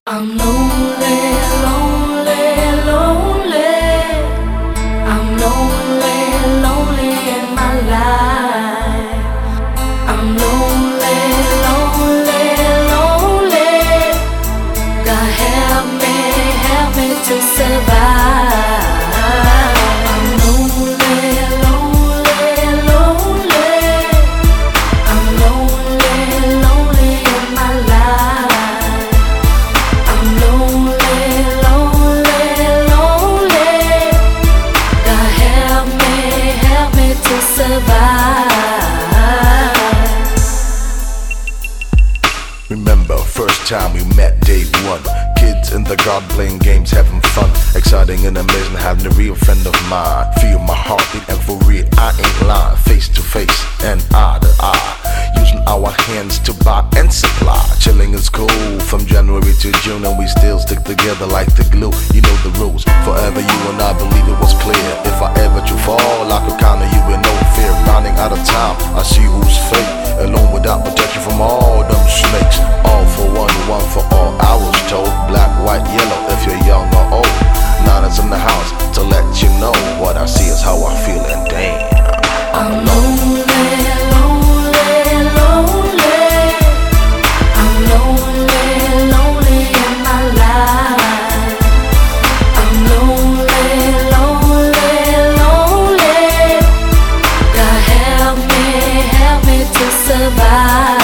I'm lonely, lonely, lonely. I'm lonely, lonely in my life. I'm lonely, lonely, lonely. God help me to survive. I'm lonely, lonely, lonely. I'm lonely, lonely in my life. Remember, first time we met, day one. Kids in the garden playing games, having fun. Exciting and amazing, having a real friend of mine. Feel my heartbeat, and for real, I ain't lying. Face to face and eye to eye, using our hands to buy and supply. Chilling is cool from January to June, and we still stick together like the glue. You know the rules, forever you and I believe it was clear. If I ever to fall, I could count on you with no fear. Running out of time, I see who's fake. Alone without protection from all them snakes. All for one, one for all. I was told black, white, yellow if you're young or old. Nana's in the house to let you know what I see is how I feel, and damn, I'm lonely, lonely, lonely. I'm lonely, lonely in my life. I'm lonely, lonely, lonely. God help me to survive.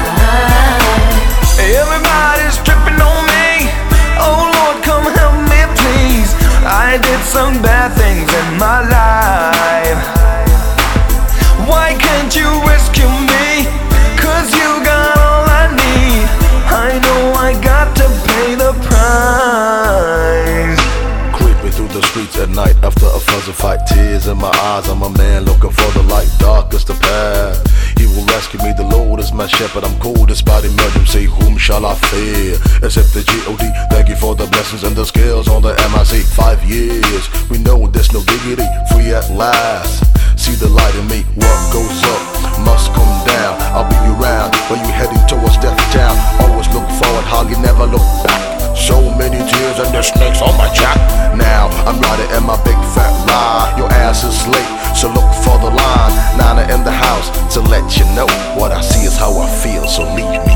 Everybody's tripping on me. Oh Lord, come help me please. I did some bad things in my life. Why can't you rescue me? 'Cause you got all I need. I know I got to pay the price. Creeping through the streets at night after a fuzzy fight. Tears in my eyes, I'm a man looking for the light. Dark is the path, He will rescue me. The Lord is my shepherd, I'm cool despite emergency. Whom shall I fear except the G.O.D.? Thank you for the blessings and the skills on the MIC. 5 years, we know there's no diggity. Free at last, see the light in me. What goes up must come down. I'll be around when you heading towards Death Town. Always look forward, hardly never look back. So many tears and the snakes on my jack. Now I'm riding in my big fat ride. Your ass is late, so look for the line. Nana in the house to let you know what I see is how I feel, so leave me